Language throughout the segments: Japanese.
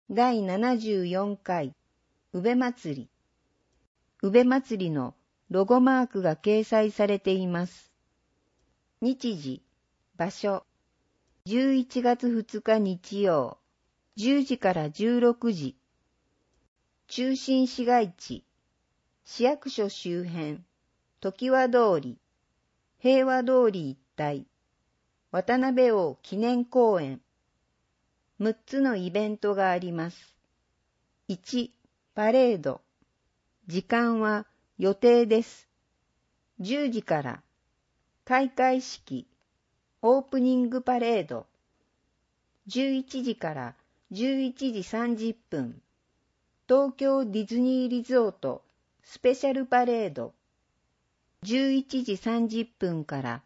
第74回宇部祭り。宇部祭りのロゴマークが掲載されています。日時、場所、11月2日日曜、10時から16時。中心市街地、市役所周辺、常盤通り、平和通り一帯、渡辺王記念公園。6つのイベントがあります。1、パレード。時間は予定です。10時から開会式、オープニングパレード。11時から11時30分、東京ディズニーリゾートスペシャルパレード。11時30分から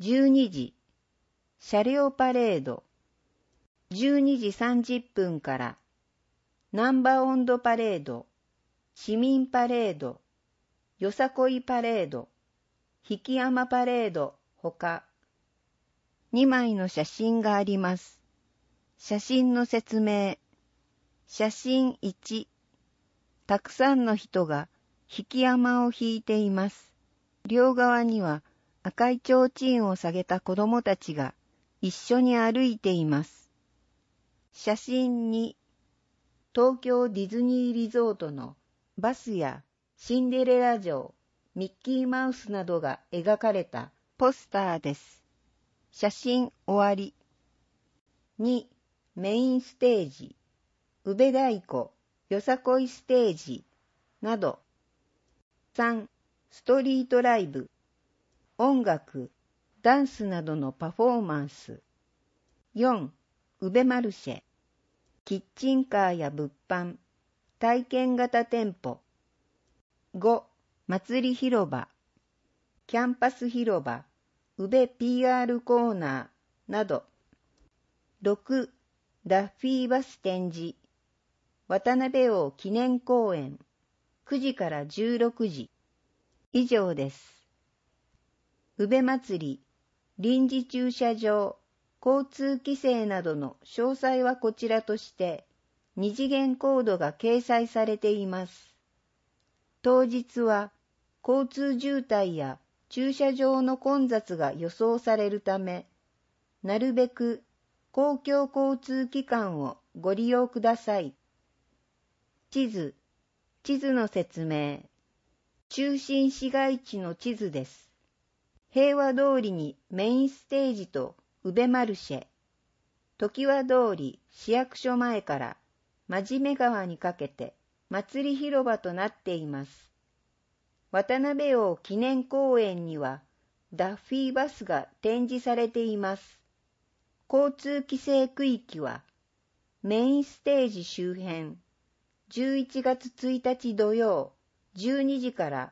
12時、車両パレード。12時30分からナンバーオンドパレード、市民パレード、よさこいパレード、引山パレードほか、2枚の写真があります。写真の説明。写真1、たくさんの人が引山を引いています。両側には赤い提灯を下げた子供たちが一緒に歩いています。写真2、東京ディズニーリゾートのバスやシンデレラ城、ミッキーマウスなどが描かれたポスターです。写真終わり。2、メインステージ、宇部太鼓、よさこいステージなど。3、ストリートライブ、音楽、ダンスなどのパフォーマンス。4、宇部マルシェ、キッチンカーや物販、体験型店舗。5、祭り広場、キャンパス広場、宇部 PR コーナーなど。6、ダッフィーバス展示、渡辺王記念公園、9時から16時。以上です。宇部祭り、臨時駐車場、交通規制などの詳細はこちらとして、二次元コードが掲載されています。当日は、交通渋滞や駐車場の混雑が予想されるため、なるべく公共交通機関をご利用ください。地図の説明。中心市街地の地図です。平和通りにメインステージと宇部マルシェ、常盤通り市役所前から真面目川にかけて祭り広場となっています。渡辺王記念公園にはダッフィーバスが展示されています。交通規制区域はメインステージ周辺、11月1日土曜12時から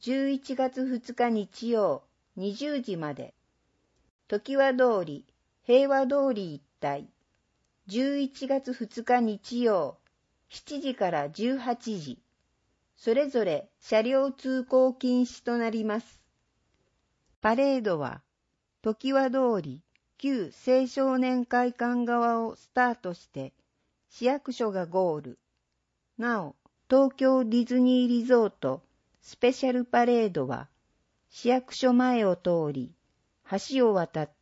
11月2日日曜20時まで。常盤通り、平和通り一帯、11月2日日曜7時から18時。それぞれ車両通行禁止となります。パレードは、常盤通り旧青少年会館側をスタートして、市役所がゴール。なお、東京ディズニーリゾートスペシャルパレードは、市役所前を通り、橋を渡って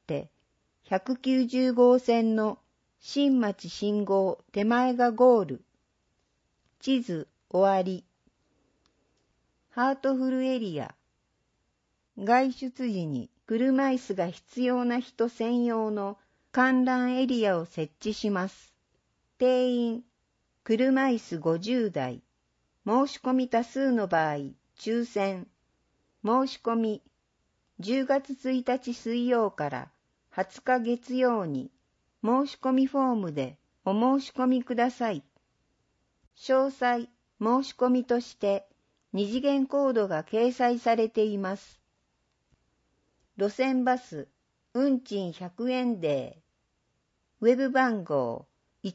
、190号線の新町信号手前がゴール。地図終わり。ハートフルエリア。外出時に車椅子が必要な人専用の観覧エリアを設置します。定員、車椅子50台。申し込み多数の場合、抽選。申し込み、10月1日水曜から20日月曜に申し込みフォームでお申し込みください。詳細、申し込みとして二次元コードが掲載されています。路線バス、運賃100円デー。ウェブ番号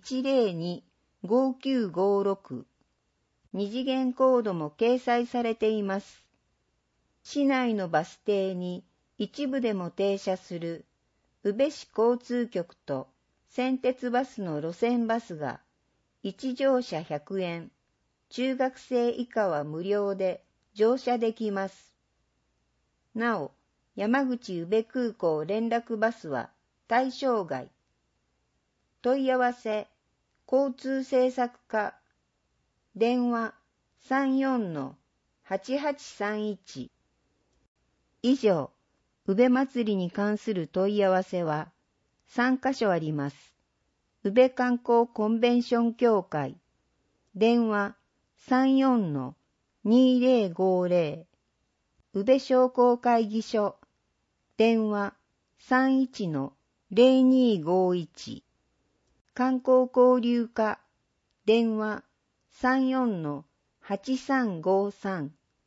102-5956。二次元コードも掲載されています。市内のバス停に一部でも停車する宇部市交通局と先鉄バスの路線バスが 1乗車100円、中学生以下は無料で乗車できます。なお、山口宇部空港連絡バスは対象外。問い合わせ、交通政策課、電話34-8831。以上、宇部祭りに関する問い合わせは3カ所あります。宇部観光コンベンション協会、電話34-2050。宇部商工会議所、電話31-0251。観光交流課、電話34-8353。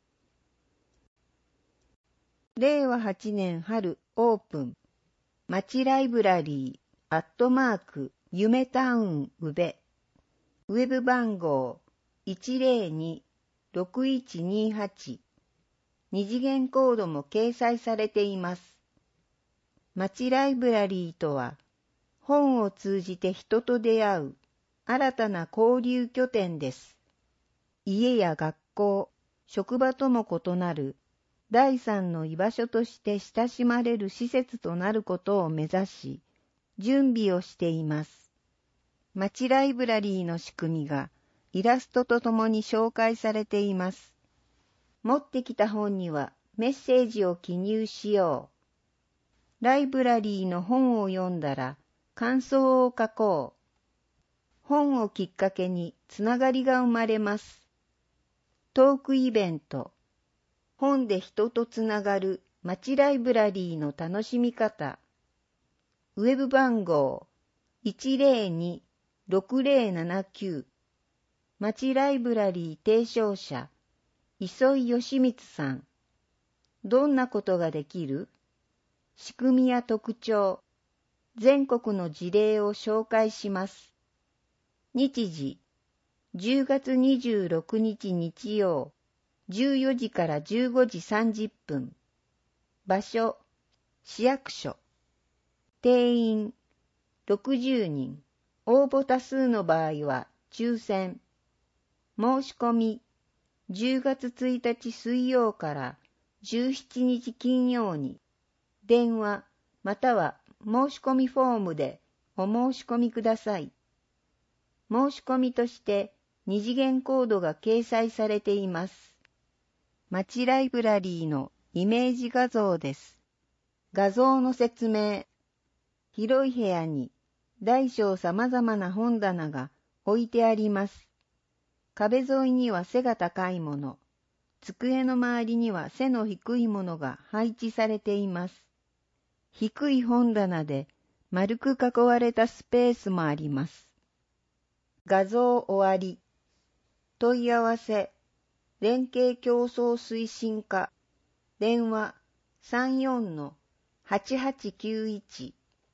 令和8年春オープン、町ライブラリー夢タウン宇部。ウェブ番号102-6128。二次元コードも掲載されています。町ライブラリーとは、本を通じて人と出会う新たな交流拠点です。家や学校、職場とも異なる第三の居場所として親しまれる施設となることを目指し、準備をしています。町ライブラリーの仕組みがイラストとともに紹介されています。持ってきた本にはメッセージを記入しよう。ライブラリーの本を読んだら感想を書こう。本をきっかけにつながりが生まれます。トークイベント。本で人とつながる町ライブラリーの楽しみ方。ウェブ番号102-6079。町ライブラリー提唱者、磯井義光さん。どんなことができる？仕組みや特徴、全国の事例を紹介します。日時、10月26日日曜、14時から15時30分。場所、市役所。定員、60人。応募多数の場合は抽選。申し込み、10月1日水曜から17日金曜に、電話または申し込みフォームでお申し込みください。申し込みとして二次元コードが掲載されています。町ライブラリーのイメージ画像です。画像の説明。広い部屋に大小様々な本棚が置いてあります。壁沿いには背が高いもの、机の周りには背の低いものが配置されています。低い本棚で丸く囲われたスペースもあります。画像終わり。問い合わせ、連携競争推進課、電話34-8891。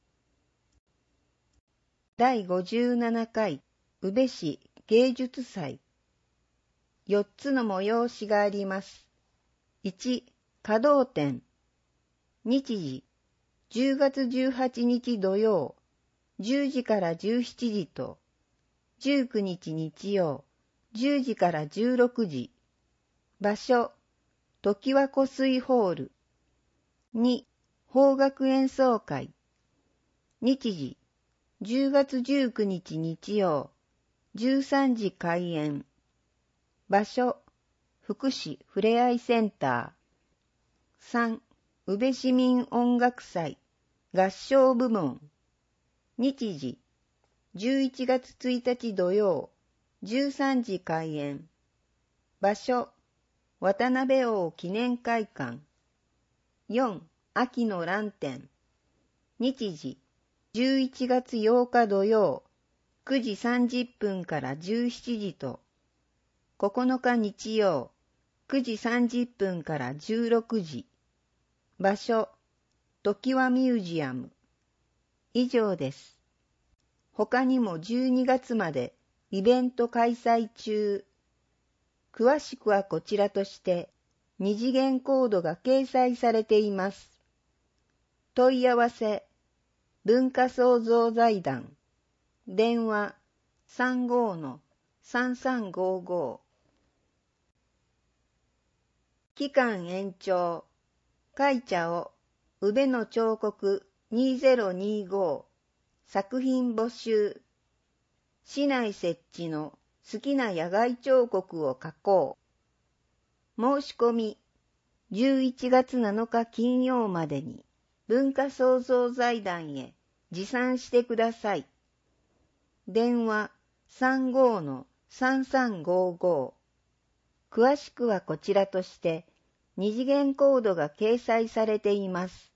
第57回宇部市芸術祭。4つの催しがあります。1、稼働展。日時、10月18日土曜、10時から17時と、19日日曜、10時から16時。場所、常盤湖水ホール。2、邦楽演奏会。日時、10月19日日曜、13時開演。場所、福祉ふれあいセンター。3、宇部市民音楽祭、合唱部門。日時、11月1日土曜、13時開演。場所、渡辺王記念会館。4、秋の蘭展。日時、11月8日土曜、9時30分から17時と、9日日曜、9時30分から16時。場所、常盤ミュージアム。以上です。他にも12月までイベント開催中。詳しくはこちらとして二次元コードが掲載されています。問い合わせ、文化創造財団。電話 35-3355。期間延長。会茶を宇部の彫刻2025。作品募集。市内設置の好きな野外彫刻を描こう。申し込み。11月7日金曜までに文化創造財団へ持参してください。電話35-3355。詳しくはこちらとして二次元コードが掲載されています。